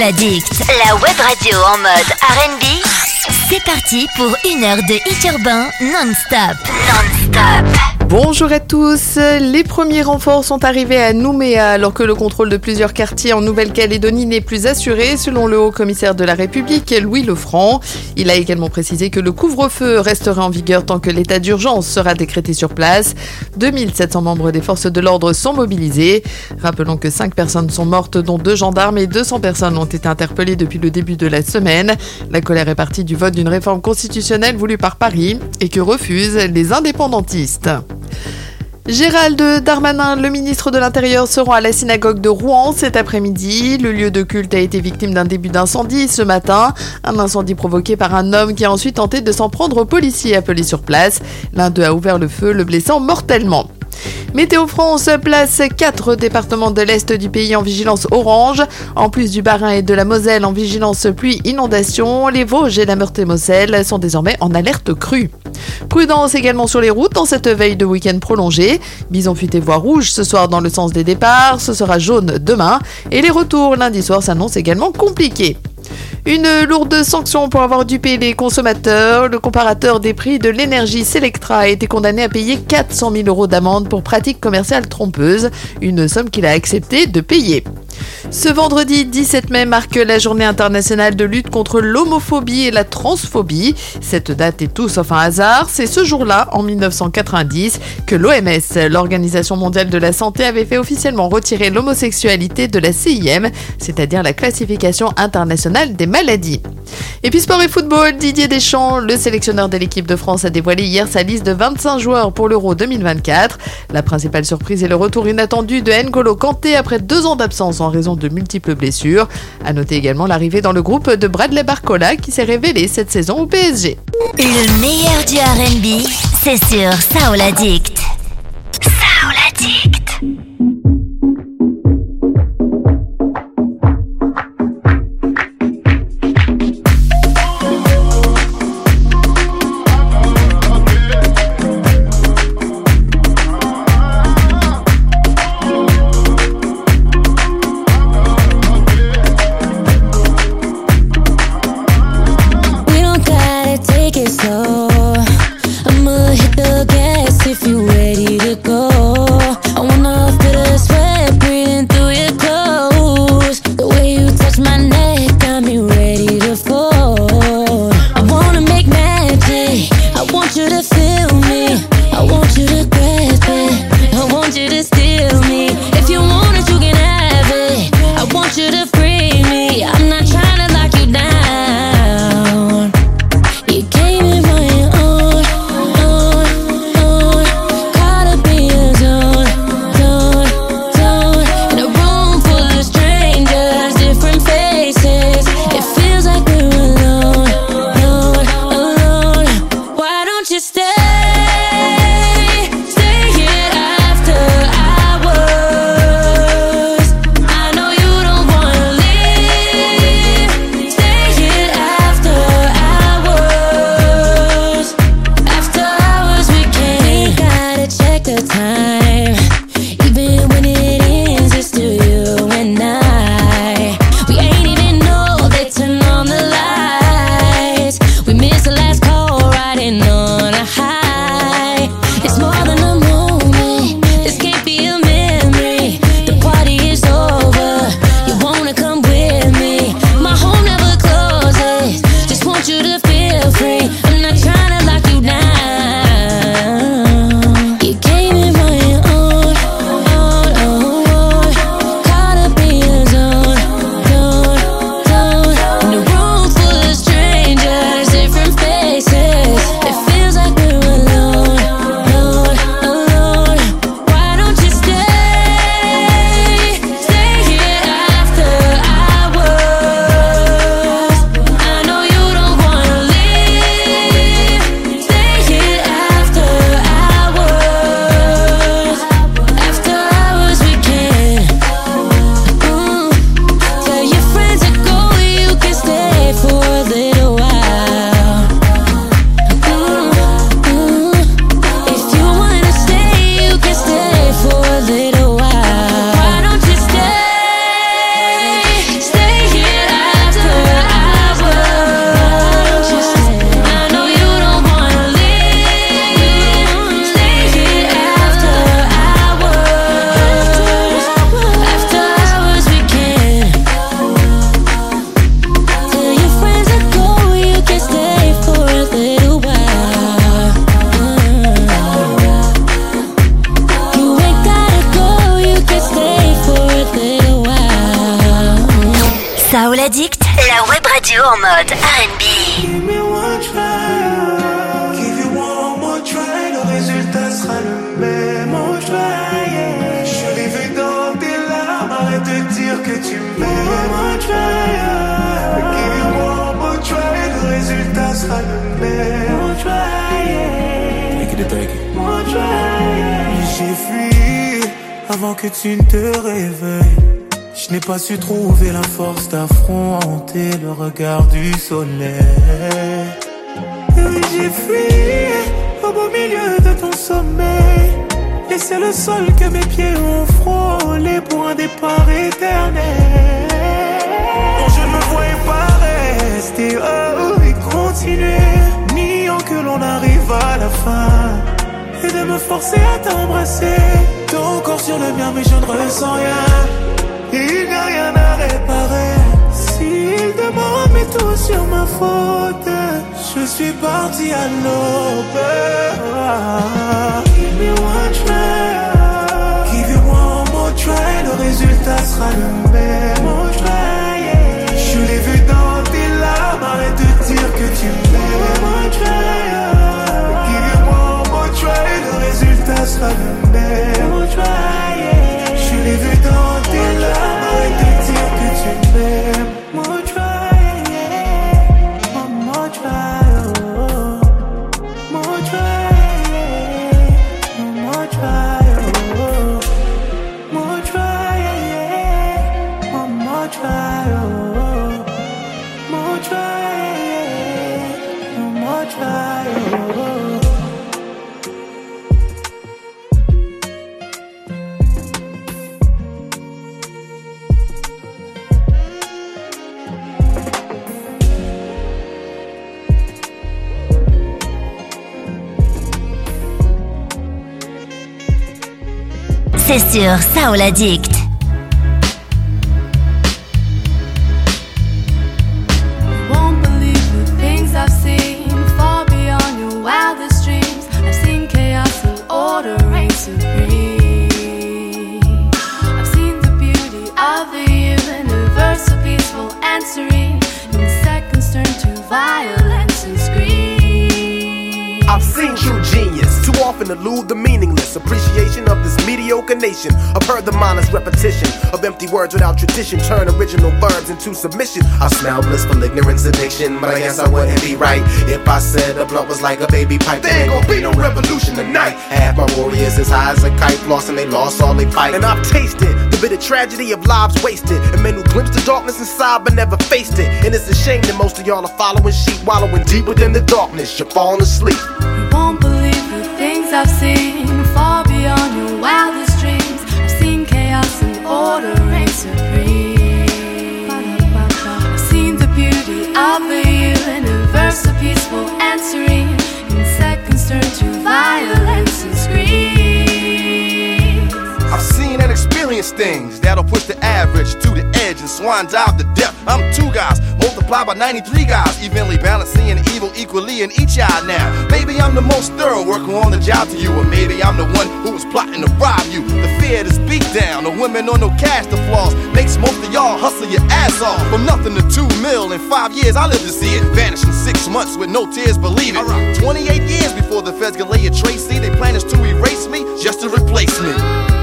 Addict, la web radio en mode R&B. C'est parti pour une heure de hit urbain non-stop. Bonjour à tous, les premiers renforts sont arrivés à Nouméa alors que le contrôle de plusieurs quartiers en Nouvelle-Calédonie n'est plus assuré selon le haut-commissaire de la République, Louis Lefranc. Il a également précisé que le couvre-feu restera en vigueur tant que l'état d'urgence sera décrété sur place. 2700 membres des forces de l'ordre sont mobilisés. Rappelons que 5 personnes sont mortes dont 2 gendarmes et 200 personnes ont été interpellées depuis le début de la semaine. La colère est partie du vote d'une réforme constitutionnelle voulue par Paris et que refusent les indépendantistes. Gérald Darmanin, le ministre de l'Intérieur, seront à la synagogue de Rouen cet après-midi. Le lieu de culte a été victime d'un début d'incendie ce matin. Un incendie provoqué par un homme qui a ensuite tenté de s'en prendre aux policiers appelés sur place. L'un d'eux a ouvert le feu, le blessant mortellement. Météo France place 4 départements de l'Est du pays en vigilance orange. En plus du Bas-Rhin et de la Moselle en vigilance pluie-inondation, les Vosges et la Meurthe-et-Moselle sont désormais en alerte crue. Prudence également sur les routes en cette veille de week-end prolongé. Bison futé voie rouge ce soir dans le sens des départs, ce sera jaune demain. Et les retours lundi soir s'annoncent également compliqués. Une lourde sanction pour avoir dupé les consommateurs. Le comparateur des prix de l'énergie Selectra a été condamné à payer 400 000 € d'amende pour pratique commerciale trompeuse, une somme qu'il a accepté de payer. Ce vendredi 17 mai marque la journée internationale de lutte contre l'homophobie et la transphobie. Cette date est tout sauf un hasard. C'est ce jour-là, en 1990, que l'OMS, l'Organisation mondiale de la santé, avait fait officiellement retirer l'homosexualité de la CIM, c'est-à-dire la classification internationale des maladies. Et puis sport et football, Didier Deschamps, le sélectionneur de l'équipe de France, a dévoilé hier sa liste de 25 joueurs pour l'Euro 2024. La principale surprise est le retour inattendu de N'Golo Kanté après 2 ans d'absence en raison de multiples blessures. À noter également l'arrivée dans le groupe de Bradley Barcola qui s'est révélé cette saison au PSG. Le meilleur du R&B, c'est sur Soul Addict. Soul Addict. If you ready to go, I wanna feel the sweat breathing through your clothes. The way you touch my neck got me ready to fall. I wanna make magic, I want you to feel me, I want you to grasp it, I want you to steal me. If you want it, you can have it. I want you to free me, I'm not trying to lock you down. You came in my own. Soul Addict, la web radio en mode R&B. Give me one try, give you one more try, le résultat sera le même. One try, yeah. Je l'ai vu dans tes larmes, arrête de dire que tu m'aimes. One try, give you one more try, le résultat sera le même. One try, yeah. Take it. One try, yeah. J'ai fui avant que tu ne te réveilles. Je n'ai pas su trouver la force d'affronter le regard du soleil. Oui, j'ai fui au beau milieu de ton sommeil. Et c'est le sol que mes pieds ont frôlé pour un départ éternel. Non, je ne me voyais pas rester et continuer, niant que l'on arrive à la fin. Et de me forcer à t'embrasser. Ton corps sur le mien, mais je ne ressens rien. Il n'y a rien à réparer. S'il demande mais tout sur ma faute, je suis parti à l'aube. Give me one try, give you one more try, le résultat sera le même. One try, yeah. Je l'ai vu dans tes larmes, arrête de dire que tu m'aimes. One try, give you one more try, le résultat sera le même. One try, yeah. Je l'ai vu dans tes larmes, arrête de dire que tu m'aimes. More try, yeah. One more try, oh. More try, yeah. One more try, oh. More try, yeah. One more try, oh. More try, yeah. One more try, oh. C'est sur Soul Addict. Won't believe the things I've seen, far beyond your wildest dreams. I've seen chaos and order reign supreme. I've seen the beauty of the universe, so peaceful and serene. In seconds turn to violence and scream. I've seen true genius, too often elude the meaningless appreciation of this mediocre nation. I've heard the mindless repetition of empty words without tradition turn original verbs into submission. I smell blissful ignorance addiction, but I guess I wouldn't be right if I said a blunt was like a baby pipe. There ain't gon' be no revolution tonight. Half my warriors as high as a kite, lost and they lost all they fight. And I've tasted the bitter tragedy of lives wasted, and men who glimpsed the darkness inside but never faced it. And it's a shame that most of y'all are following sheep, wallowing deep within the darkness. You're falling asleep. You won't believe the things I've seen, far beyond your wildest dreams. I've seen chaos and order reign supreme. I've seen the beauty of the universe, so peaceful and serene. In seconds turn to violence and screams. I've seen and experienced things that'll push the average to the edge and swan dive to death. I'm two guys, multiplied by 93 guys, evenly balancing evil equally in each eye now. Maybe I'm the most thorough worker on the job to you, or maybe I'm the one who was plotting to rob you. The fear, this beat down, the women on no cash, the flaws makes most of y'all hustle your ass off. From nothing to 2 mil in 5 years, I live to see it vanish in 6 months with no tears, believe it. 28 years before the feds can lay a trace, see, they plan is to erase me just to replace me.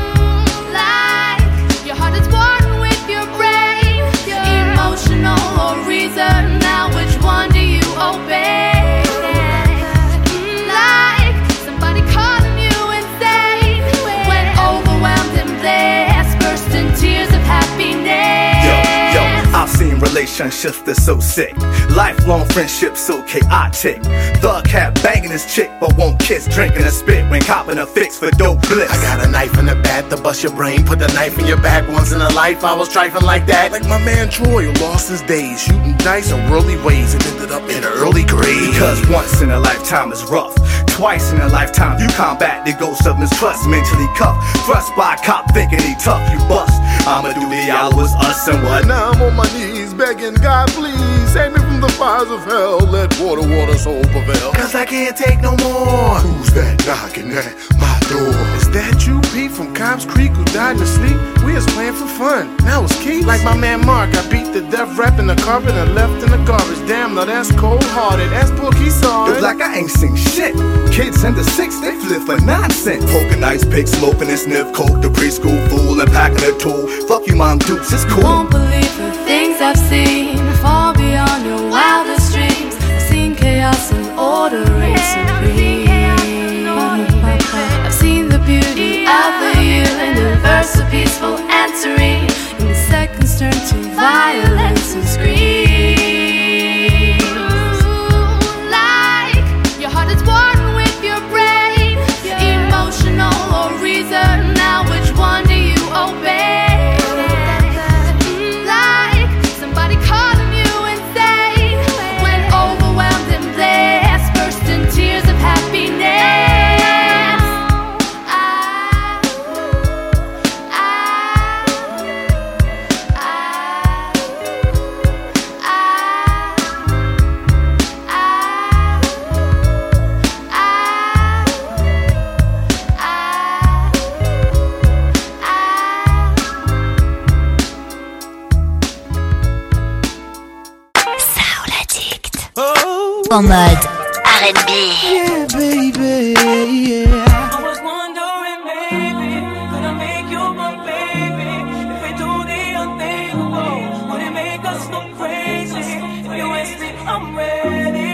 Your heart is one with your brain, emotional or reason. Now which one do you obey? Like somebody calling you insane, when overwhelmed and blessed, burst in tears of happiness. Yo, I've seen relationships that's so sick, lifelong friendships so chaotic. Thug cat banging his chick but won't kiss, drinking a spit when copping a fix for dope bliss. I got a knife in the back to bust your brain, put the knife in your back. Once in a life I was trifling like that. Like my man Troy, who lost his days shooting dice in worldly ways and ended up in an early grave. Because once in a lifetime is rough, twice in a lifetime you combat the ghost of mistrust. Mentally cuffed, thrust by a cop thinking he tough, you bust. Amadou Diallo was us and what? Now I'm on my knees begging God, please save me from the fires of hell. Let water soul prevail. Cause I can't take no more. Who's that knocking at my door? Is that you, Pete, from Dobbs Creek who died in his sleep. We was playing for fun. That was key. Like my man Mark, I beat the death rap in the carpet and left in the garbage. Damn, no, that's cold-hearted. That's Bookie Sorry. Yo, like I ain't seen shit. Kids in the 6, they flip for nonsense. Poking ice pick, smoking and sniff coke. The preschool fool and packing a tool. Fuck you, Mom Dukes, it's cool. Won't believe the things I've seen, far beyond your wildest dreams. I've seen chaos and order reign supreme. I've seen the beauty of the universe, so peaceful and serene. In the seconds turn to violence and screams. Like your heart is one with your brain, emotional or reason. Now which one do you obey? Like somebody calling you insane when overwhelmed and blessed, burst in tears of happiness. En mode R&B. Yeah, baby, yeah. I was wondering, maybe, could I make you my baby? If we do the unthinkable, would it make us go crazy? If you ask me, I'm ready.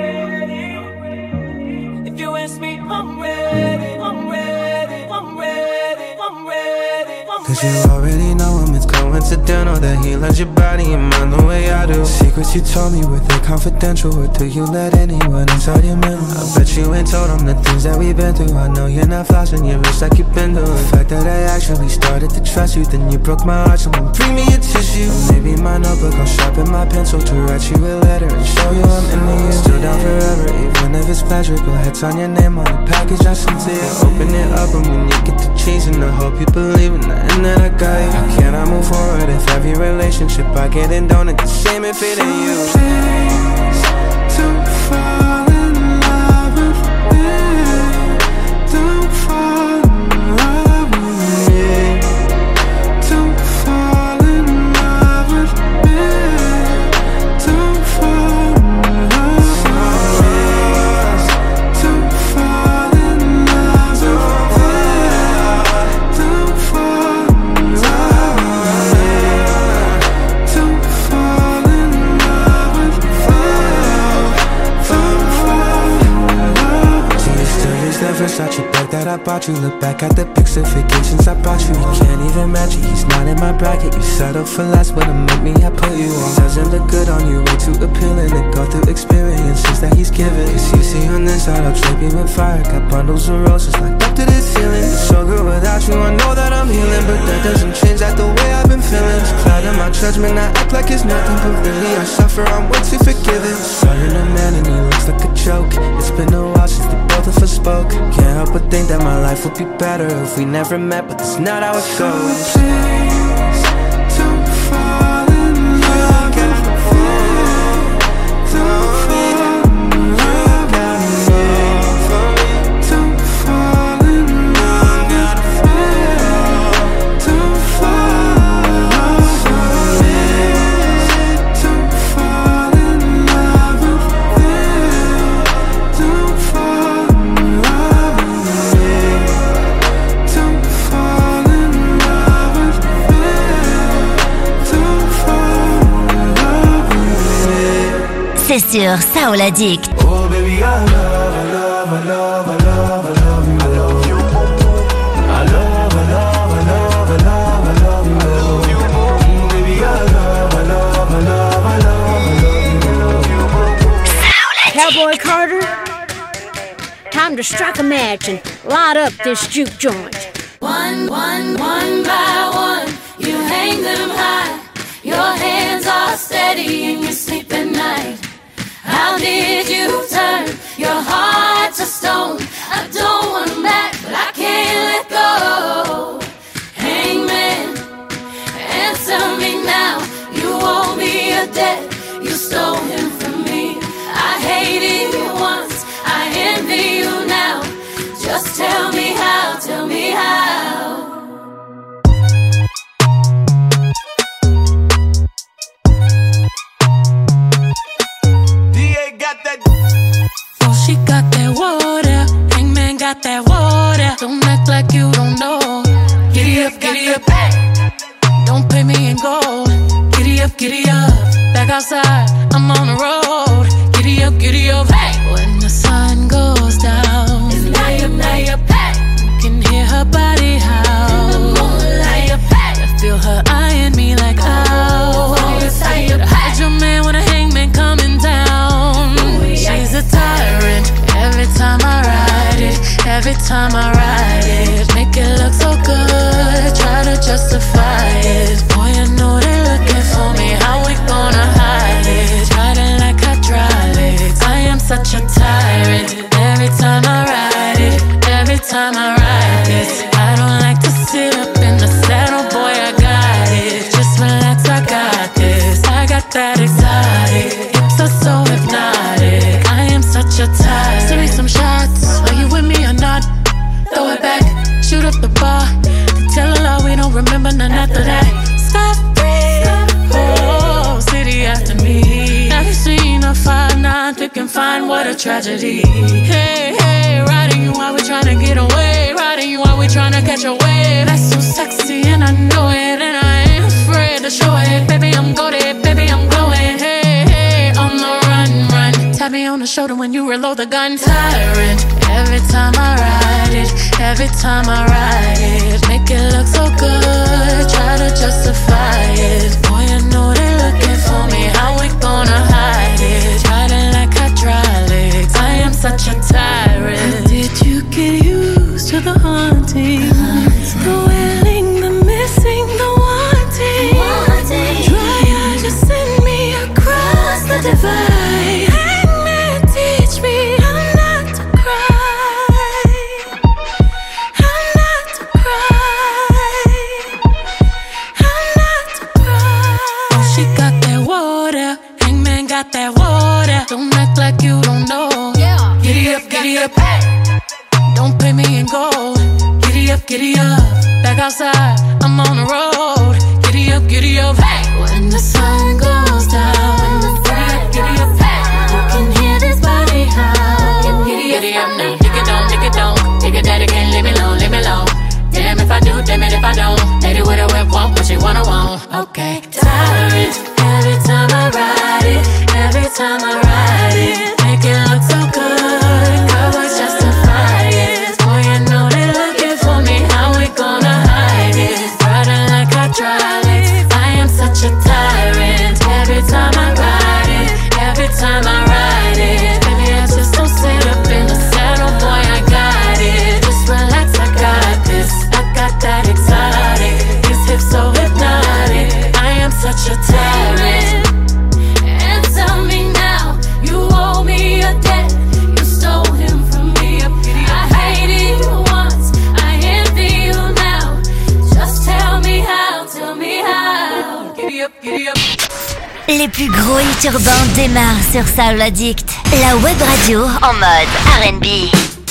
If you ask me, I'm ready. I'm ready. I'm ready. I'm ready. Cause you already know him, it's coincidental that he loves your body and mind the way I do. Secrets you told me, were they confidential? Or do you let anyone inside your mental? I bet you ain't told them the things that we've been through. I know you're not flossing your wrist like you've been doing. The fact that I actually started to trust you, then you broke my heart, so then bring me a tissue. Or maybe my notebook, I'll sharpen my pencil to write you a letter and show you I'm into you. Still down forever, even if it's pleasurable. Heads on your name on the package I sent to you. Open it up and when you get to chasing, I hope you believe in the end that I got you. How can I move forward if every relationship I get in don't end the same if it ain't you? Please, don't fall in love with me. Don't fall in love with me. Don't fall in love with me. Don't fall in love with me. Don't fall in love with me. Don't fall in love with me. Don't fall in love with me. Don't fall in love. Do you still use that Versace bag that I bought you? Look back at the pics of vacations I bought you. You can't even match it, he's not in my bracket. You settle for less, but to make me, I put you on. Doesn't look good on you, way too appealing to go through experiences that he's given. Cause you see on this side, I'll drape you with fire. Got bundles of roses like up to the ceiling. It's so good without you, I know that I'm healing, but that doesn't change that the way I've been feeling. It's clouding my judgment, I act like it's nothing, but really I suffer, I'm way too forgiving. Saw you in a man and he looks like a joke. It's been a while since the both of us spoke. Can't help but think that my life would be better if we never met, but that's not how it goes. Please, don't fall in love with me. Don't fall in love with me. Don't fall in love with me. Don't fall in love with me. Don't fall in love with me. Don't fall in love with me. Don't fall in love with me. Don't fall in love with me. C'est sur Soul Addict. Oh baby, I love, I love, I love, I love, I love you. I love you. I love, I love, I love, I love, I love you. Baby, I love, I love, I love, I love, I love you. Cowboy Carter, time to strike a match and light up this juke joint. One by one, you hang them high. Your hands are steady and you sleep at night. How did you turn your heart to stone? I don't want him back, but I can't let go. Hangman, answer me now. You owe me a debt, you stole him from me. I hated you once, I envy you now. Just tell me how, tell me how. remember none after that. Stop breathing. Oh, city after me. Never seen a 5'9" thick and fine, what a tragedy. Hey, hey, riding you while we tryna get away. Riding you while we tryna catch a wave. That's so sexy and I know it, and I ain't afraid to show it. Baby, I'm goated, baby, I'm glowing. Hey, hey, on the run, run. Tap me on the shoulder when you reload the gun. Tyrant, every time I ride it, every time I ride it. Make it look so good, try to justify it. Boy, I know they're looking for me, how we gonna hide it? Riding like hydraulics, I am such a tyrant. Did you get used to the haunting? The wailing, the missing, the wanting. Try out, just send me across the divide. Hangman, teach me how not to cry. How not to cry. How not to cry. Oh, she got that water. Hangman got that water. Don't act like you don't know. Yeah. Giddy up, giddy up. Hey. Don't pay me in gold. Giddy up, giddy up. Back outside, I'm on the road. Giddy up, giddy up. Hey. When the sun goes down, giddy up, hey. You can hear this body howl. Giddy up now. Dig it down, dig it down. Dig it that again, leave me alone, leave me alone. Damn if I do, damn it if I don't. Lady with a whip, want what she wanna want. Okay. Tyrant, every time I ride it, every time I ride it. Make it look so good, cowboys justify it. Boy, I know they're looking for me, how we gonna hide it? Riding like hydraulics, I am such a tyrant. Every time I ride it, every time I ride it. Baby, I just don't sit up in the saddle, boy, I got it. Just relax, I got this, I got that exotic. These hips so hypnotic, I am such a tyrant. And tell me now, you owe me a debt. You stole him from me. I hated you once, I envy you now. Just tell me how, tell me how. Giddy up, giddy up. Les plus gros hits urbains démarrent sur Soul Addict, la web radio en mode R&B.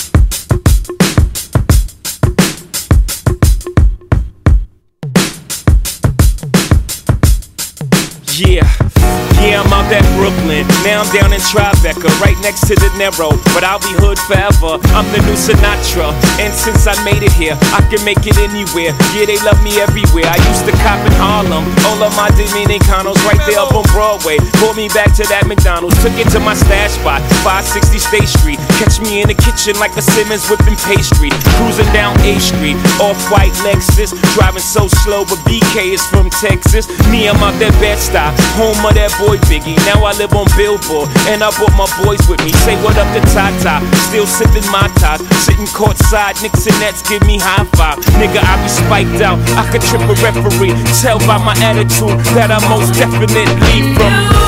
Yeah, I'm out at Brooklyn. Now I'm down in Tribeca, right next to the Narrow. But I'll be hood forever. I'm the new Sinatra. And since I made it here, I can make it anywhere. Yeah, they love me everywhere. I used to cop in Harlem. All of my Dominicanos right there up on Broadway. Pulled me back to that McDonald's. Took it to my stash spot, 560 State Street. Catch me in the kitchen like a Simmons whipping pastry. Cruising down A Street, off-white Lexus. Driving so slow, but BK is from Texas. Me, I'm out that Bed-Stuy, home of that boy Biggie. Now I live on Billboard, and I brought my boys with me. Say what up to Tata, still sipping my top. Sitting courtside, Knicks and Nets give me high five. Nigga, I be spiked out, I could trip a referee. Tell by my attitude that I most definitely from.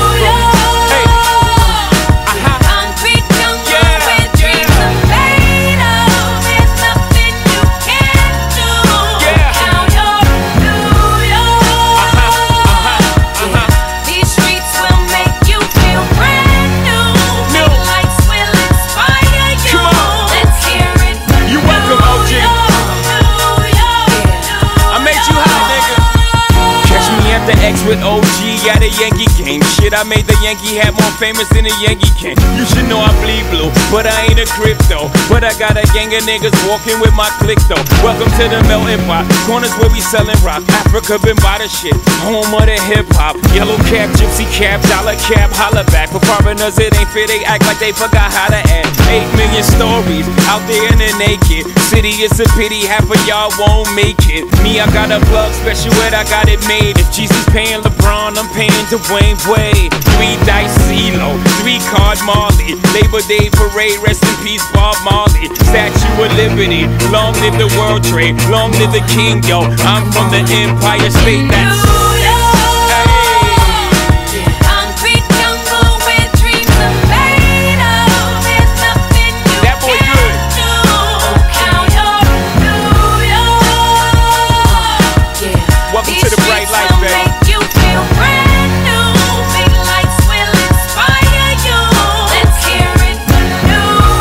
With OG at a Yankee game. Shit, I made the Yankee hat more famous than a Yankee can. You should know I bleed blue, but I ain't a crypto. But I got a gang of niggas walking with my click though. Welcome to the melting pot. Corners where we selling rock. Africa been by the shit. Home of the hip hop. Yellow cap, gypsy cap, dollar cap, holla back. For foreigners it ain't fair, they act like they forgot how to act. 8 million stories out there in the naked city. It's a pity half of y'all won't make it. Me, I got a plug special ed, I got it made. If Jesus paying LeBron, I'm paying Dwayne Wade. 3 dice CeeLo, 3 card Marley. Labor Day parade, rest in peace Bob Marley. Statue of Liberty, long live the World Trade, long live the King, yo. I'm from the Empire State, that's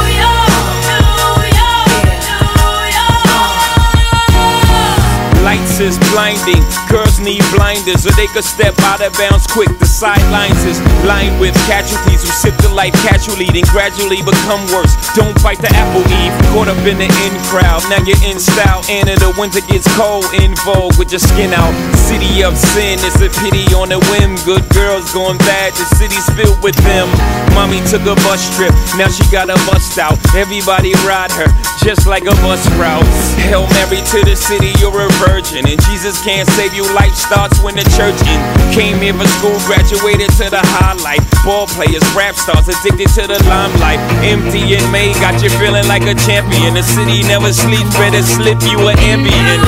lights Lights is blinding. Girls need blinders or they could step out of bounds quick. The sidelines is lined with casualties who sip the life casually, then gradually become worse. Don't bite the apple, Eve. Caught up in the in crowd. Now you're in style. And in the winter gets cold. In vogue with your skin out. City of sin. It's a pity on a whim. Good girls going bad. The city's filled with them. Mommy took a bus trip. Now she got a bust out. Everybody ride her just like a bus route. Hail Mary to the city, you're a virgin. And Jesus can't save you. Life starts when the church in. Came here for school, graduated to the highlight. Ball players, rap stars, addicted to the limelight. Empty in May, got you feeling like a champion. The city never sleeps, better slip you an ambient.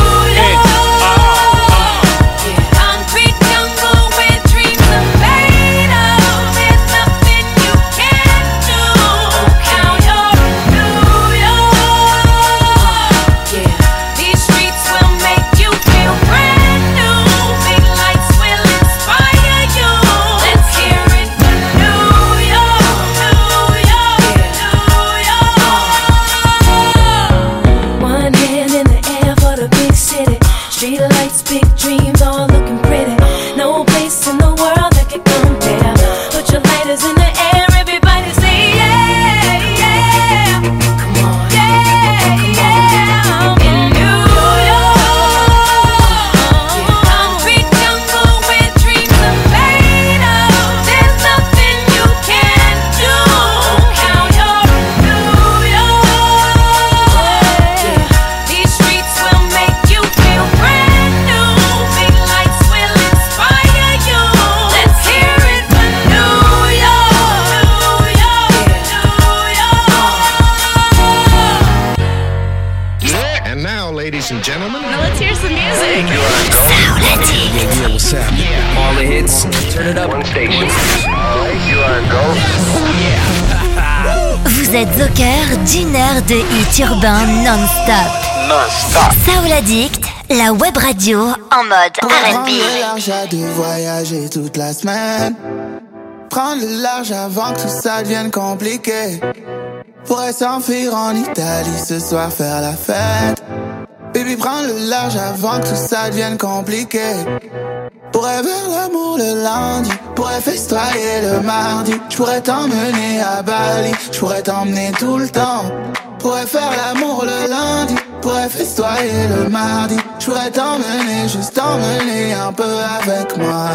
Vous êtes au cœur d'une heure de hits urbains non-stop. Soul Addict, la web radio en mode R&B. Prendre le large à deux, voyager toute la semaine. Prendre le large avant que tout ça devienne compliqué. Pourrait s'enfuir en Italie ce soir, faire la fête. Baby, prendre le large avant que tout ça devienne compliqué. Pourrais faire l'amour le lundi, pourrais festoyer le mardi. J'pourrais t'emmener à Bali, j'pourrais t'emmener tout le temps. Pourrais faire l'amour le lundi, pourrais festoyer le mardi. J'pourrais t'emmener, juste t'emmener un peu avec moi.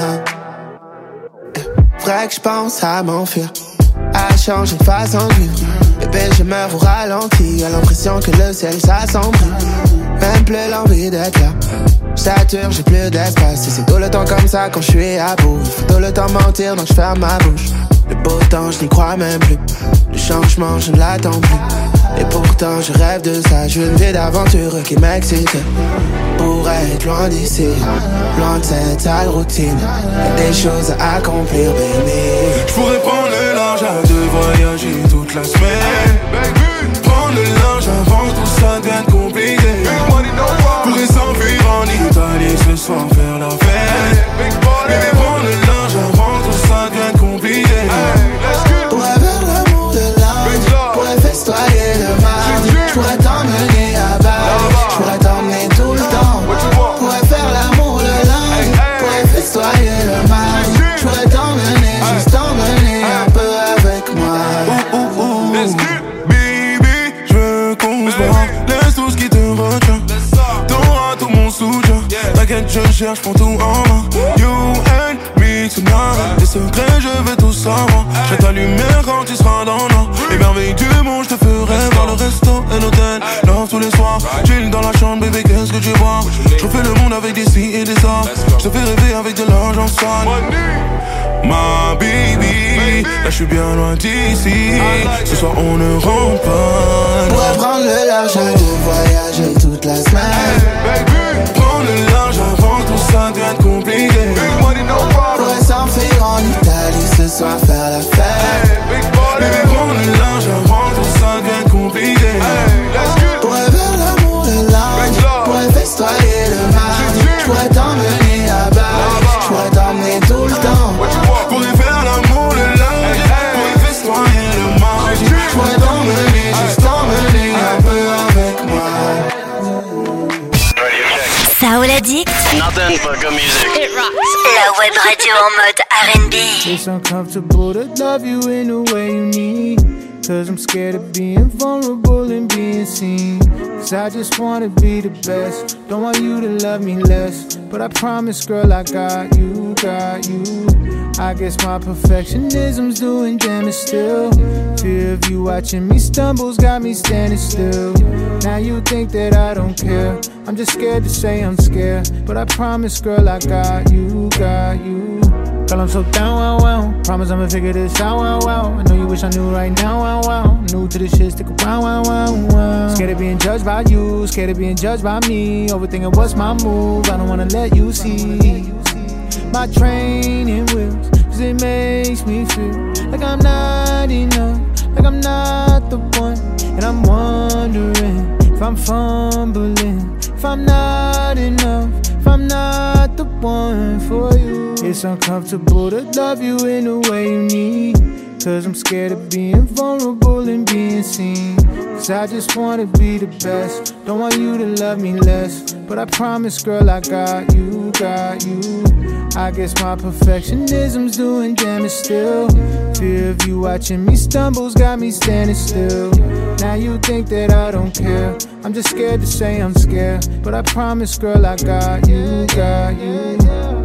Vrai que j'pense à m'enfuir, à changer de façon de vivre. Bébé, je meurs au ralenti, à l'impression que le ciel s'assombrit. Même plus l'envie d'être là. J'sature, j'ai plus d'espace. Et c'est tout le temps comme ça quand je suis à bout. Il faut tout le temps mentir donc je ferme ma bouche. Le beau temps, je n'y crois même plus. Le changement, je ne l'attends plus. Et pourtant, je rêve de ça. Je veux une vie d'aventure qui m'excite. Pour être loin d'ici, loin de cette sale routine. Y'a des choses à accomplir, baby. J'pourrais prendre le large à deux, voyager toute la semaine. Prendre le large avant que tout ça devienne compliqué. Pourrais s'enfuir en Italie ce soir, faire la fête. Baby, prendre le large avant que tout ça devienne compliqué. Pourrais faire l'amour de lundi, pourrais festoyer le mardi. J'pourrais t'emmener à Bali, j'pourrais t'emmener tout le temps. Pourrais faire l'amour le lundi, pourrais festoyer le mardi. J'pourrais t'emmener, juste t'emmener un peu avec moi. Baby, je veux qu'on se voit. Laisse tout ce qui te retient. T'auras tout mon soutien. T'inquiète, je cherche pour tout en main. You and me tonight. Tes secrets, je veux tout savoir. Je t'allumer quand tu seras dans l'or. Les merveilles du monde, je te ferai voir le resto et l'hôtel. Love tous les soirs. Chill dans la chambre, bébé, qu'est-ce que tu vois? Je refais le monde avec des si et des ça. Je te fais rêver avec de l'argent sale. Ma baby, là je suis bien loin d'ici. Ce soir on ne rentre pas. Pourrais prendre le large à deux, voyager toute la semaine. Prendre le large avant que tout ça devienne compliqué. Pourrais s'enfuir en Italie ce soir, faire la fête. Baby, prendre le large avant que tout ça devienne compliqué. Pourrais faire l'amour le lundi, pourrais festoyer le mardi. J'pourrais t'emmener à Bali, j'pourrais t'emmener tout le temps. Pourrais faire l'amour le lundi, pourrais festoyer le mardi. J'pourrais t'emmener, juste t'emmener un peu avec moi. Soul Addict. Nothing but good music. It rocks. La web radio en mode R&B. It's uncomfortable to love you in the way you need. Cause I'm scared of being vulnerable and being seen. Cause I just wanna be the best. Don't want you to love me less. But I promise, girl, I got you, got you. I guess my perfectionism's doing damage still. Fear of you watching me stumbles got me standing still. Now you think that I don't care. I'm just scared to say I'm scared. But I promise, girl, I got you, got you. Girl, I'm so down, wow, wow. Promise I'ma figure this out, wow, wow. I know you wish I knew right now, wow, wow. New to this shit, stick around, wow, wow, wow. Scared of being judged by you, scared of being judged by me. Overthinking what's my move, I don't wanna let you see my training wheels. Cause it makes me feel like I'm not enough, like I'm not the one. And I'm wondering if I'm fumbling, if I'm not enough, if I'm not the one for you. It's uncomfortable to love you in the way you need. Cause I'm scared of being vulnerable and being seen. Cause I just wanna be the best. Don't want you to love me less. But I promise, girl, I got you, got you. I guess my perfectionism's doing damage still. Fear of you watching me stumbles got me standing still. Now you think that I don't care. I'm just scared to say I'm scared. But I promise, girl, I got you, got you.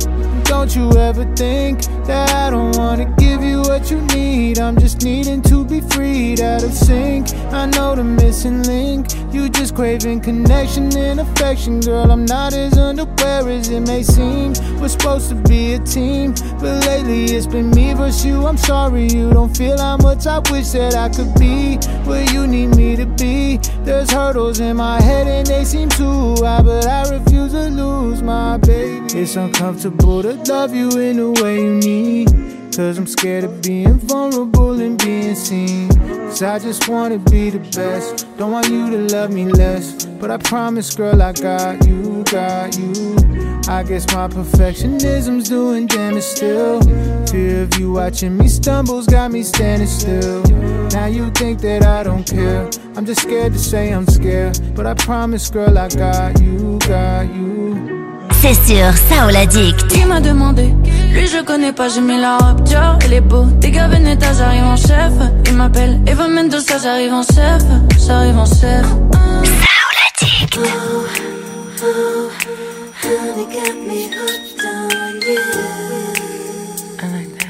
Don't you ever think that I don't wanna give you what you need. I'm just needing to be freed out of sync. I know the missing link. You just craving connection and affection. Girl, I'm not as unaware as it may seem. We're supposed to be a team, but lately it's been me versus you. I'm sorry you don't feel how much I wish that I could be where you need me to be. There's hurdles in my head and they seem too high, but I refuse to lose my baby. It's uncomfortable to love you in the way you need. Cause I'm scared of being vulnerable and being seen. Cause I just wanna be the best. Don't want you to love me less. But I promise, girl, I got you, got you. I guess my perfectionism's doing damage still. Fear of you watching me stumbles got me standing still. Now you think that I don't care. I'm just scared to say I'm scared. But I promise, girl, I got you, got you. C'est sur Soul Addict. Il m'a demandé, lui je connais pas, j'ai mis la robe Dior, elle est beau. Dégâts Veneta, j'arrive en chef. Il m'appelle Eva Mendoza, j'arrive en chef. J'arrive en chef. Soul Addict. Oh, honey got me hooked on you. I like that.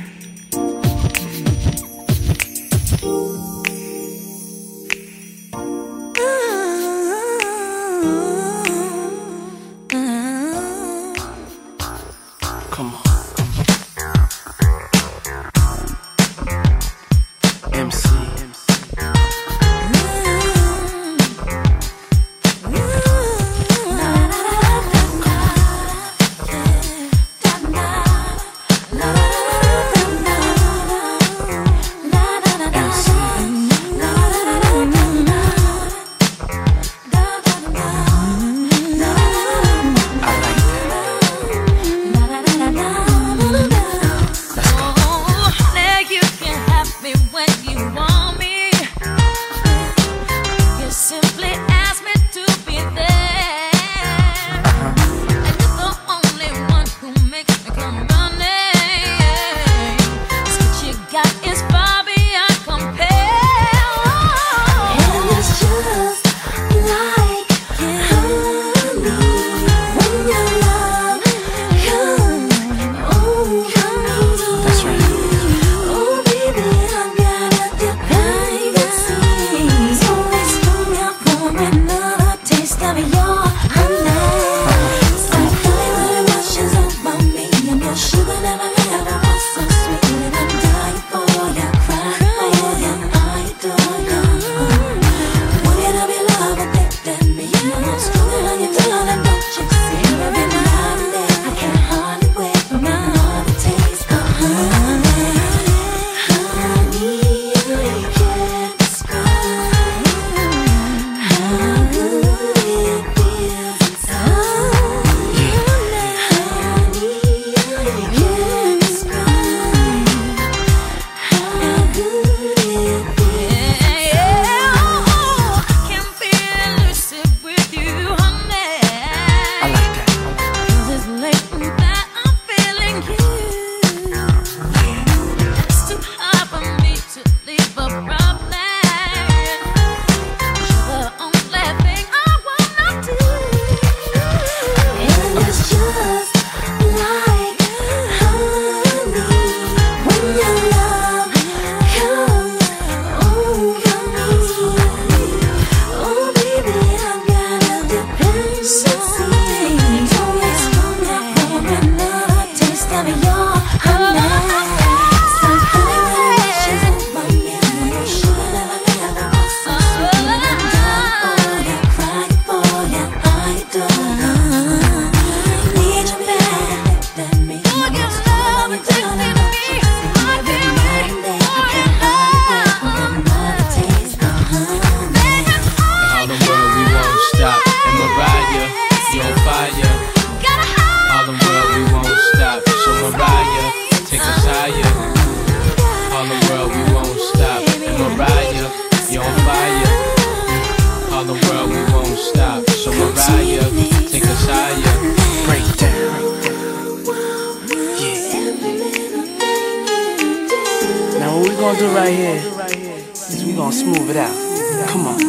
gonna do right here is we gonna smooth it out. Come on.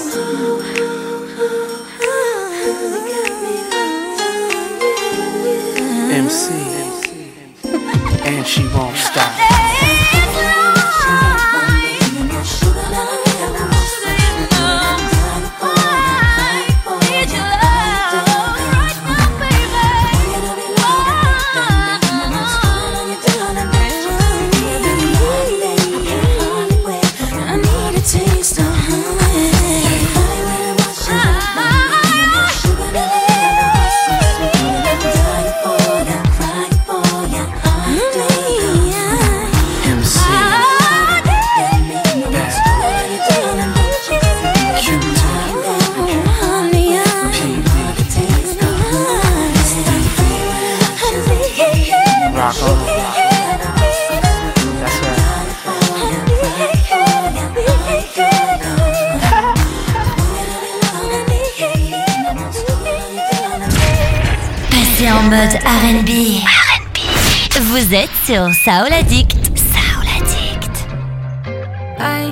MC, and she won't stop. En mode R&B. Vous êtes sur Soul Addict. Soul Addict. I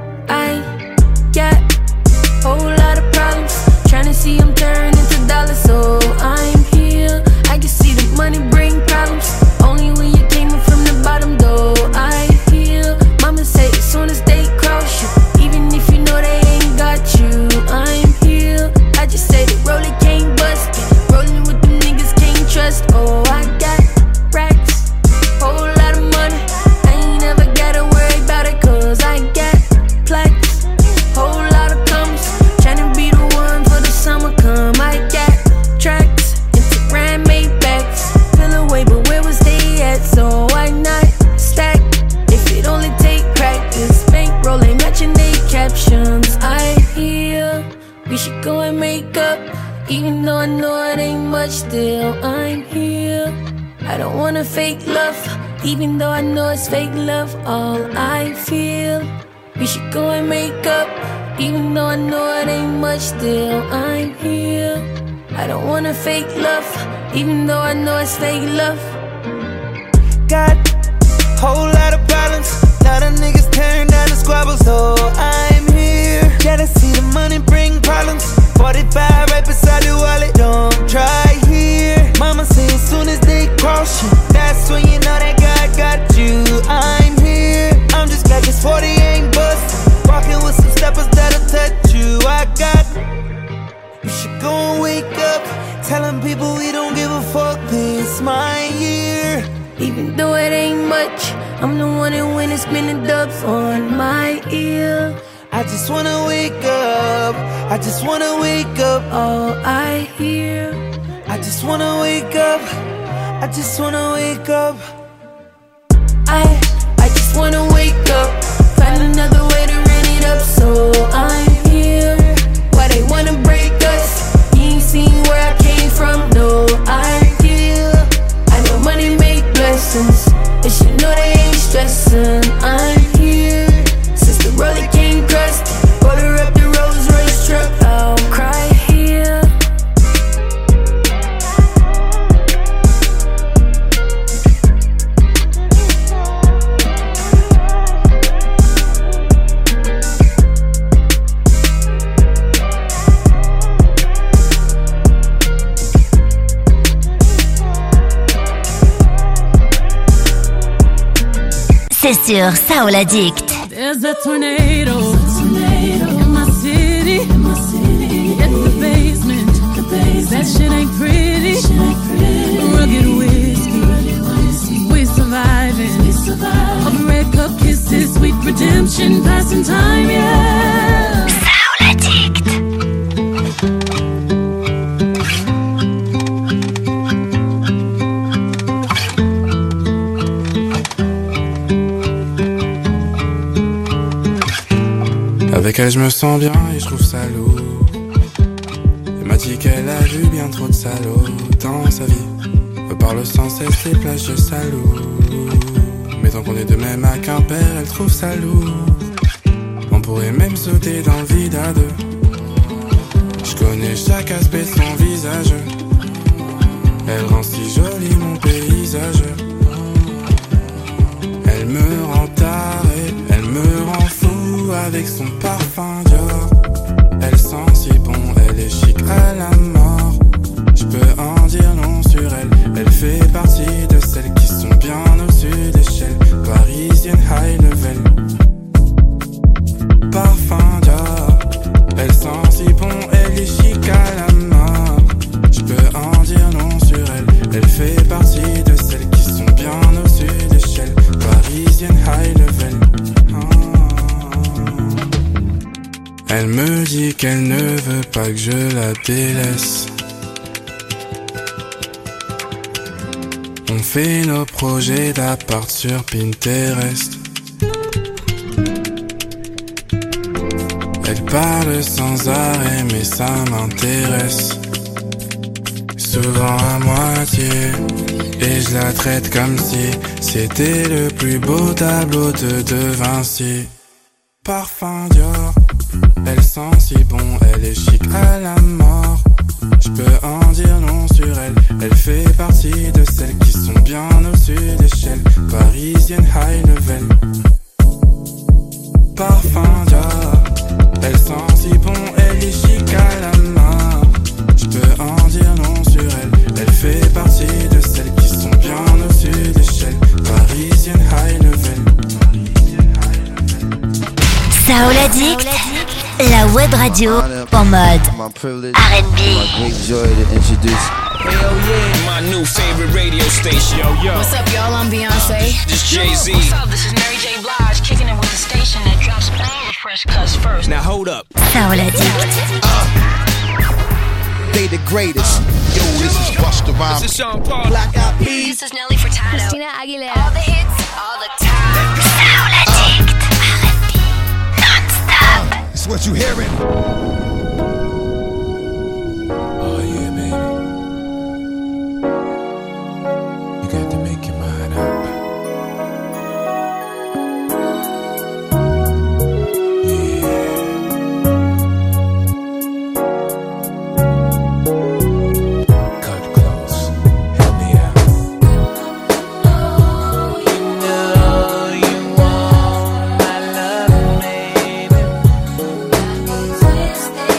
got a whole lot of problems. Trying to see them turn into dollars, so I'm here. I can see the money bring problems. Only when you came from the bottom, though. I feel mama say as soon as they cross you, even if you know they ain't got you, I'm here. I just say the roller can't bust it. Rolling with them niggas can't trust. Oh, I got racks, whole lot of money. I ain't never gotta worry about it, cause I got plaques, whole lot of commas. Tryna be the one for the summer come. I got tracks, Instagram made backs. Feel away, but where was they at? So why not stack? If it only take practice, bankroll ain't matching they captions. I hear we should go and make up. Even though I know it ain't much, still I'm here. I don't wanna fake love, even though I know it's fake love. All I feel, we should go and make up. Even though I know it ain't much, still I'm here. I don't wanna fake love, even though I know it's fake love. Got a whole lot of problems. Lot of niggas tearing down the squabbles, so I'm here. Gotta see the money bring problems. 45 right beside the wallet, don't try here. Mama say as soon as they cross you, that's when you know that God got you. I'm here, I'm just glad this 40 ain't bustin'. Walking with some steppers that'll touch you. I got, you should go and wake up. Telling people we don't give a fuck, this my year. Even though it ain't much, I'm the one that when it's spinning dubs on my ear. I just wanna wake up, I just wanna wake up. All I hear, I just wanna wake up, I just wanna wake up. I just wanna wake up. Find another way to run it up, so I'm here. Why they wanna break us? You ain't seen where I came from, no idea. I know money make blessings, but you know they ain't stressing. I'm here. Since the roller came crust, order up the Rolls Royce truck, I'll cry here. c'est sur Soul Addict. There's a tornado in my city. It's the basement. That shit ain't pretty. Rugged whiskey. We surviving. Of red cup kisses, sweet redemption, passing time, yeah. Soul Addict. Avec elle je me sens bien et je trouve ça lourd. Elle m'a dit qu'elle a vu bien trop de salauds dans sa vie. Me parle sans cesse des plages de Salou. Mais tant qu'on est de même à Quimper, elle trouve ça lourd. On pourrait même sauter dans le vide à deux. Je connais chaque aspect de son visage. Elle rend si joli mon paysage. Elle me rend taré, elle me rend fou avec son parfum Dior. Elle sent si bon, elle est chic à la mort. Je peux en dire non sur elle. Elle fait partie de celles qui sont bien au-dessus d'échelle. Parisienne high level. Parfum Dior. Elle sent si bon, elle est chic à la mort. Je peux en dire non sur elle. Elle fait partie de celles qui sont bien au-dessus d'échelle. Parisienne high level. Elle me dit qu'elle ne veut pas que je la délaisse. On fait nos projets d'appart sur Pinterest. Elle parle sans arrêt mais ça m'intéresse. Souvent à moitié. Et je la traite comme si c'était le plus beau tableau de Vinci. Parfum Dior. Elle sent si bon, elle est chic à la mort. Je peux en dire non sur elle. Elle fait partie de celles qui sont bien au-dessus d'échelle. Parisienne high level. Parfum Dior. Elle sent si bon, elle est chic à la mort. Je peux en dire non sur elle. Elle fait partie de celles qui sont bien au-dessus d'échelle. Parisienne high level. Soul Addict, la web radio en mode R&B. Great joy to introduce. Hell yeah, my new favorite radio station. Yo. What's up, y'all? I'm Beyonce. This Jay-Z. What's up? This is Mary J. Blige, kicking it with the station that drops all the fresh cuts first. Now hold up. Soul Addict. They the greatest. Yo, this is Busta Rhymes. This is Sean Paul. Black Eyed Peas. This is Nelly Furtado. Christina Aguilera. All the hits, all the time. Soul Addict, R&B, non-stop. It's what you hearing. Twist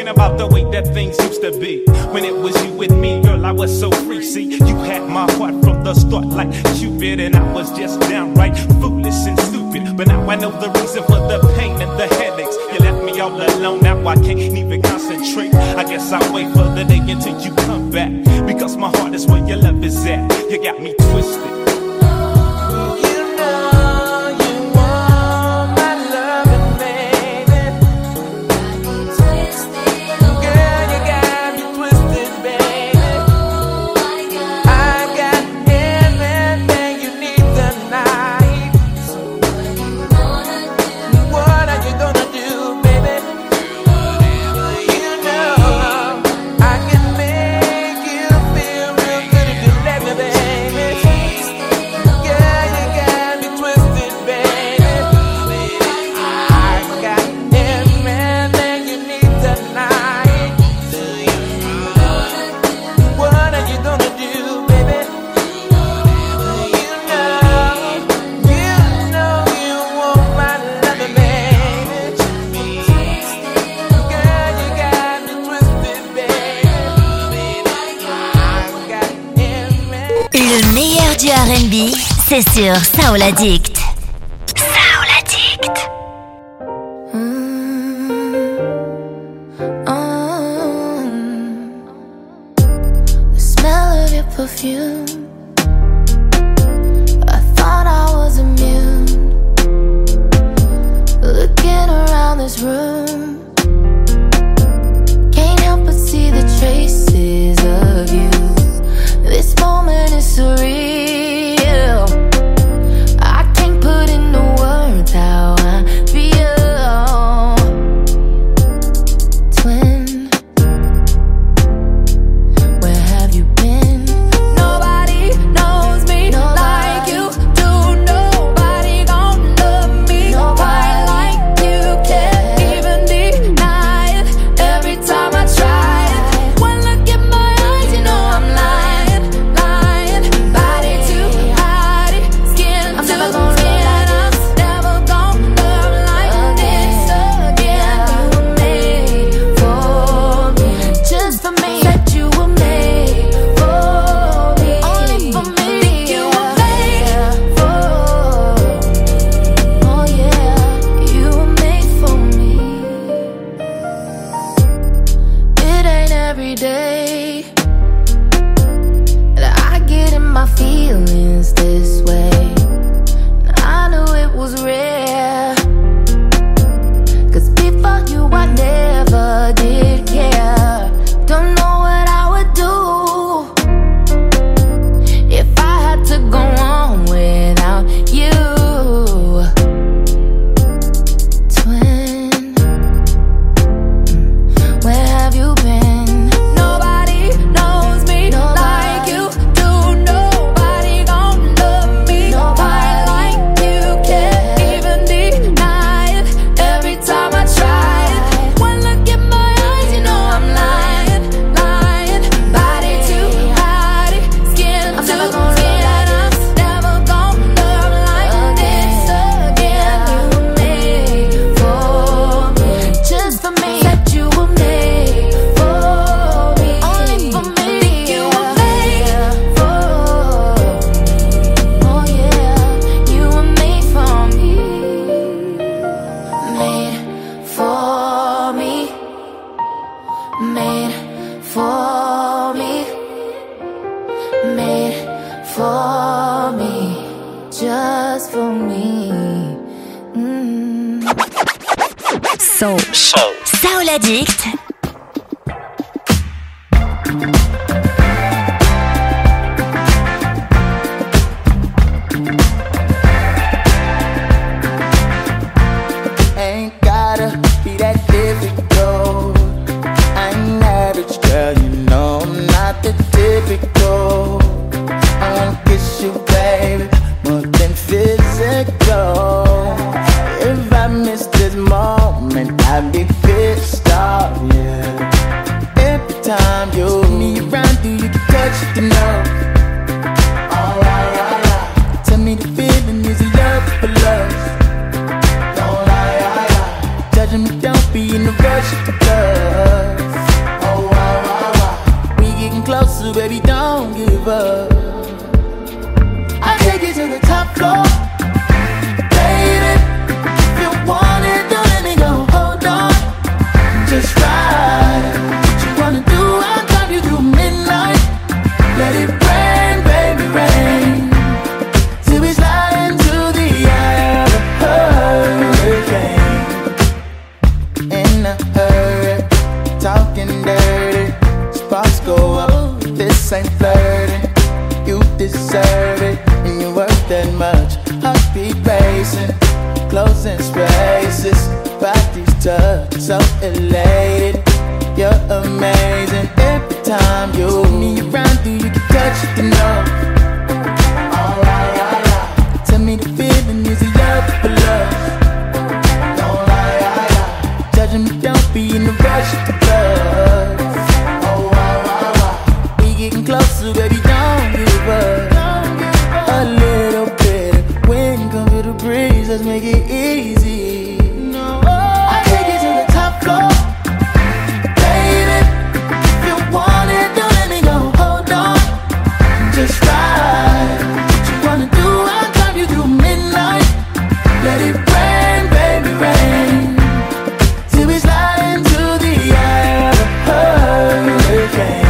thinking about the way that things used to be. When it was you with me, girl, I was so free. See, you had my heart from the start like Cupid, and I was just downright foolish and stupid. But now I know the reason for the pain and the headaches. You left me all alone, now I can't even concentrate. I guess I'll wait for the day until you come back, because my heart is where your love is at. You got me twisted. Du R&B, c'est sur Soul Addict. Soul Addict. The smell of your perfume. I thought I was immune. Looking around this room, can't help but see the traces of you. This moment is surreal. I can't put into words how I feel. Twin, where have you been? Nobody knows me like you do. Nobody gon' love me quite like you. Can't even deny it every time I try it. One look in my eyes, you know I'm lying. Soul Addict. Ain't gotta be that difficult. I'm average, girl, you know I'm not the typical. I wanna kiss you, baby, more than physical. If I miss this moment, I'd be pissed off, yeah. Every time you see me around, do you touch the nerve? Alright, alright. Tell me the feeling, is it love for love? Don't lie, lie, lie. Judging me, don't be in a rush to love. close in spaces. Body's touch, so elated. You're amazing every time you spin me around. Do you get touched enough? Alright. Tell me the feeling, is it love for love? Don't lie. Judging me, don't be in a rush to love. We getting closer, baby, don't give up. A little bit of wind, come feel the breeze, let's make it easy. I take it to the top floor. Baby, if you want it, don't let me go, hold on. Just ride. What you wanna do, I'll drive you through midnight. Let it rain, baby, rain. Till we slide into the eye of a hurricane.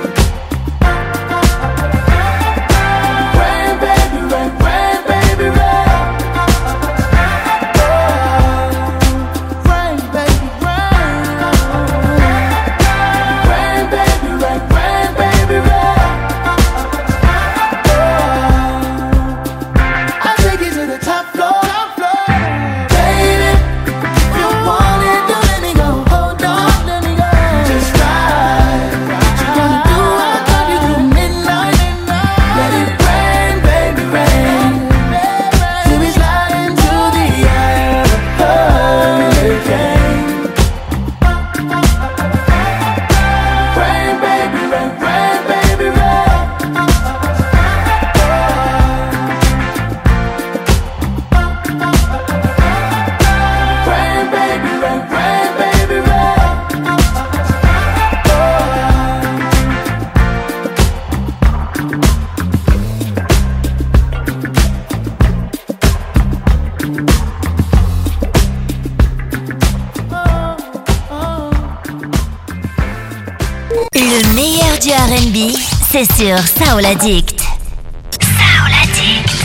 R&B, c'est sur Soul Addict. Soul Addict.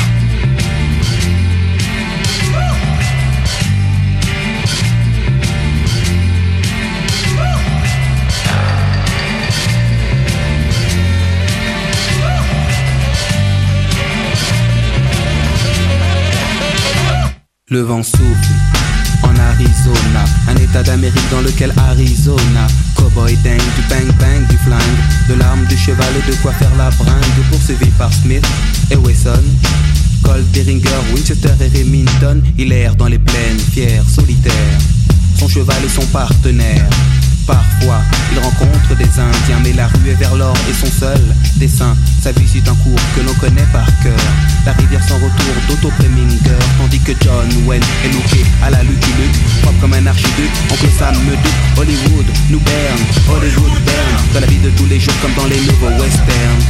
Le vent souffle en Arizona, un état d'Amérique dans lequel Arizona. Cowboy dingue, du bang bang, du flingue, de l'arme, du cheval et de quoi faire la bringue. Poursuivi par Smith et Wesson, Colt, Derringer, Winchester et Remington. Il erre dans les plaines, fier, solitaire, son cheval et son partenaire. Parfois, il rencontre des Indiens, mais la rue est vers l'or et son seul dessin. Sa vie suit un cours que l'on connaît par cœur. La rivière sans retour d'Otto Preminger, tandis que John Wayne est looké à la Lucky Luke, propre comme un archiduc. Oncle Sam me doute, Hollywood nous berne, Hollywood berne, dans la vie de tous les jours comme dans les nouveaux westerns.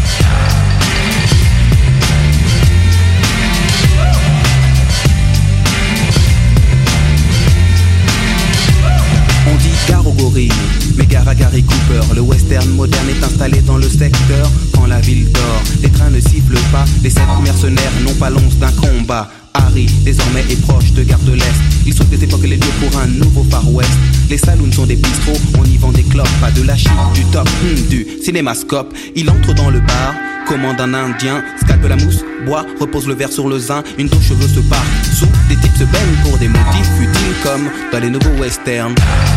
On dit gare aux gorilles, mais gare à Gary Cooper. Le western moderne est installé dans le secteur. Quand la ville dort, les trains ne sifflent pas. Les 7 mercenaires n'ont pas l'once d'un combat. Harry, désormais, est proche de Gare de l'Est. Il souhaite des époques les lieux pour un nouveau Far West. Les saloons sont des bistrots, on y vend des clopes. Pas de la shit, du top, du cinémascope. Il entre dans le bar, commande un indien, scalpe la mousse, boit, repose le verre sur le zin. Une dos cheveux se part, sous des types se baignent pour des motifs futiles comme dans les nouveaux westerns.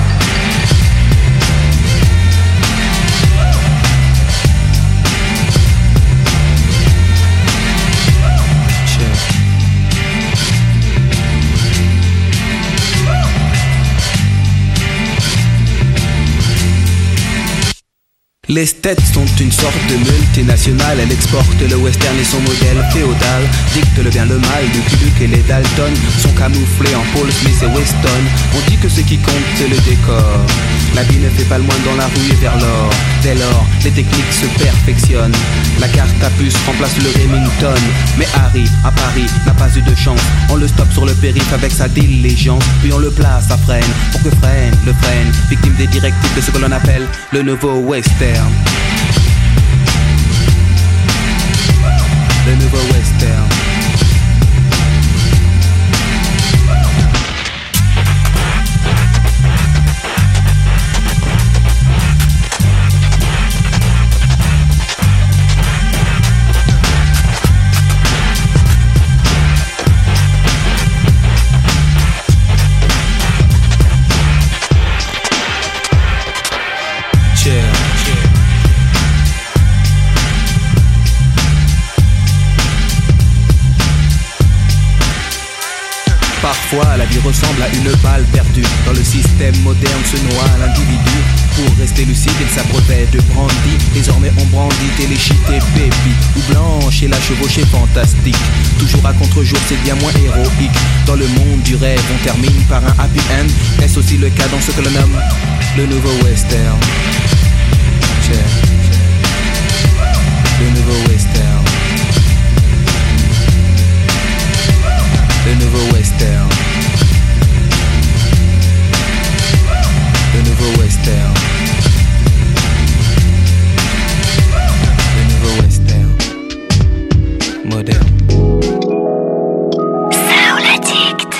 Les States sont une sorte de multinationale. Elle exporte le western et son modèle féodal. Dicte le bien, le mal, Lucky Luke et les Dalton sont camouflés en Paul Smith et Weston. On dit que ce qui compte c'est le décor. La vie ne fait pas le moine dans la rue et vers l'or. Dès lors, les techniques se perfectionnent. La carte à puce remplace le Remington. Mais Harry, à Paris, n'a pas eu de chance. On le stoppe sur le périph' avec sa diligence. Puis on le place à freine, pour que freine, le freine. Victime des directives de ce que l'on appelle le nouveau western. Le nouveau western. La vie ressemble à une balle perdue. Dans le système moderne se noie l'individu. Pour rester lucide, il s'abreuvait de brandy. Désormais on brandit téléchité baby. Ou blanche et la chevauchée fantastique. Toujours à contre-jour, c'est bien moins héroïque. Dans le monde du rêve, on termine par un happy end. Est-ce aussi le cas dans ce que l'on nomme le nouveau western? Le nouveau western. Le nouveau western. Le nouveau western. Le nouveau western. Moderne. Soul Addict.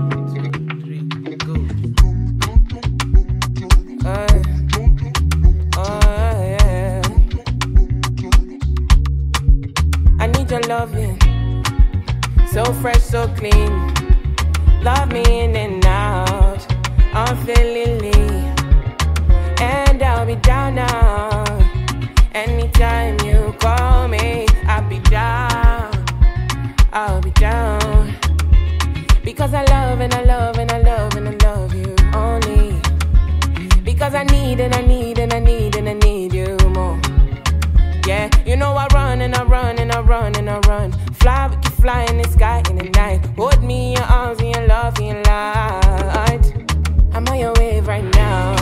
I need your loving. So fresh, so clean. Love me in and out, unfailingly. And I'll be down now. Anytime you call me, I'll be down. I'll be down. Because I love and I love and I love and I love you only. Because I need and I need and I need and I need you more. Yeah, you know I run and I run and I run and I run. Fly, we can fly in the sky in the night. Hold me in your arms and your love and your light. I'm on your wave right now.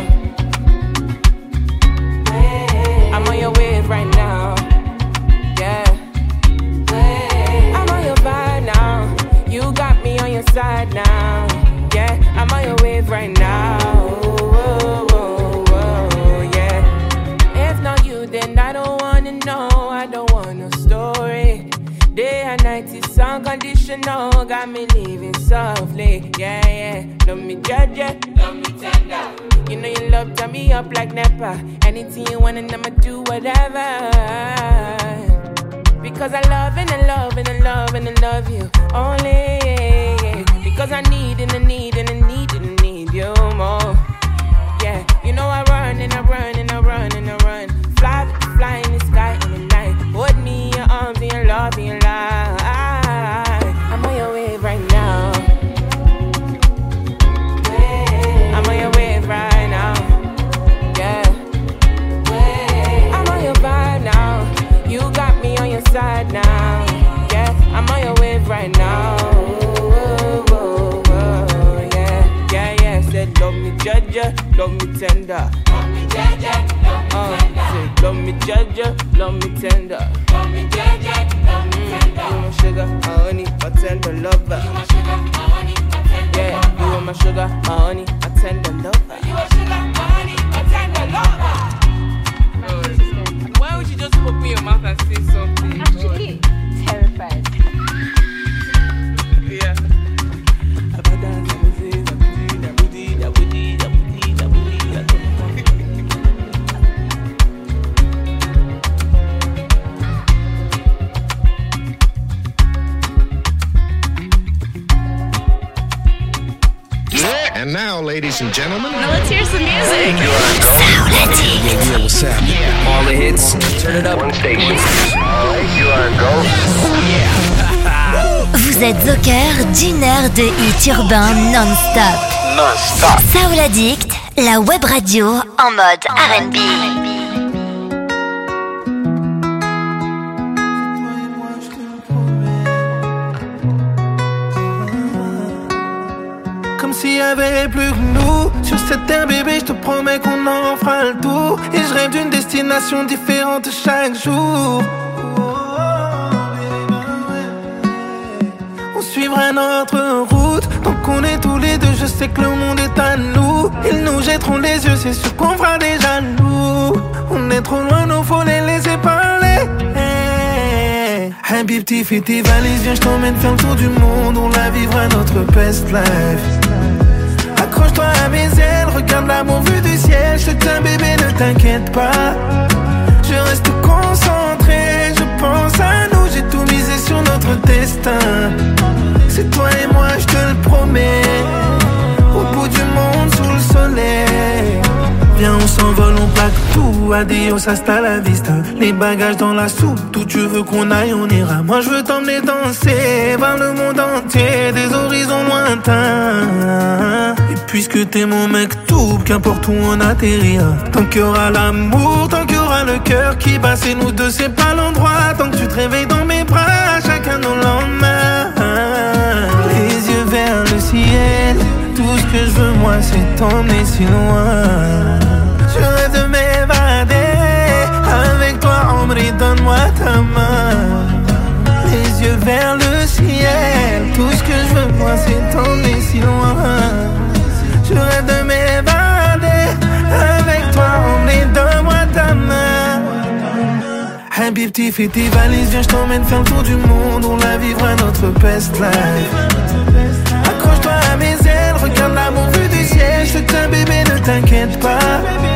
I'm on your wave right now. Yeah. I'm on your vibe now. You got me on your side now. Yeah, I'm on your wave right now. Whoa, whoa, whoa, yeah. If not you, then I don't wanna know. I don't want no story. Day and night is unconditional. Got me living softly. Yeah, yeah. Love me judge, love me tender. You know you love turn me up like Nepa. Anything you want and I'ma do whatever. Because I love and I love and I love and I love you only. Because I need and I need and I need and I need you more. Yeah, you know I run and I run and I run and I run. Fly, fly in the sky in the night. Hold me in your arms and your love and your light. I'm on your wave right now. I'm on your wave right now. Yeah. I'm on your vibe now. You got me on your side now. Yeah, I'm on your wave right now. Whoa, whoa, whoa, yeah. Yeah, yeah. Said love me judge, love me tender. Love me judge, love me tender. Said love me judge, love me tender. Love me judge, love me tender. You my sugar, my honey, my tender lover. You my sugar, my honey, my tender lover. Yeah, you are my sugar, my honey, my tender lover. You my sugar, my honey, my tender lover. Why would you just open your mouth and say something? Actually, terrified. Yeah. And now, ladies and gentlemen, Now let's hear some music. Yeah, what's happening? All the hits, turn it up. One station. you are go. Vous êtes au cœur d'une heure de hits urbains non-stop. Non-stop. Soul Addict, la web radio en mode R&B. Comme s'il y avait plus que nous. Sur cette terre, bébé, je te promets qu'on en fera le tour. Et je rêve d'une destination différente chaque jour. On suivra notre route. Donc on est tous les deux, je sais que le monde est à nous. Ils nous jetteront les yeux, c'est sûr qu'on fera des jaloux. On est trop loin, nous faut les laisser parler. Habibti, fais tes valises, viens, je t'emmène faire le tour du monde. On la vivra notre best life. Accroche-toi à mes ailes, regarde l'amour vu du ciel. Je te tiens bébé, ne t'inquiète pas. Je reste concentré, je pense à nous. J'ai tout misé sur notre destin. C'est toi et moi, je te le promets. Au bout du monde, sous le soleil. Viens, on s'envole, on part bacs, tout, adios, hasta la vista. Les bagages dans la soupe, où tu veux qu'on aille, on ira. Moi je veux t'emmener danser vers le monde entier, des horizons lointains. Et puisque t'es mon mec tout, qu'importe où on atterrira. Tant qu'il y aura l'amour, tant qu'il y aura le cœur qui bat, c'est nous deux, c'est pas l'endroit. Tant que tu te réveilles dans mes bras, chacun nos lendemains. Les yeux vers le ciel, tout ce que je veux moi c'est t'emmener si loin. Je rêve de m'évader, avec toi ombre, donne-moi ta main. Les yeux vers le ciel, tout ce que je veux moi c'est t'emmener si loin. Je rêve de m'évader, avec toi ombre, donne-moi ta main. Habibti, fais tes valises, viens, je t'emmène faire le tour du monde. On la vivra notre best life. Accroche-toi à mes ailes, regarde l'amour vu du ciel. Je te tiens bébé, ne t'inquiète pas.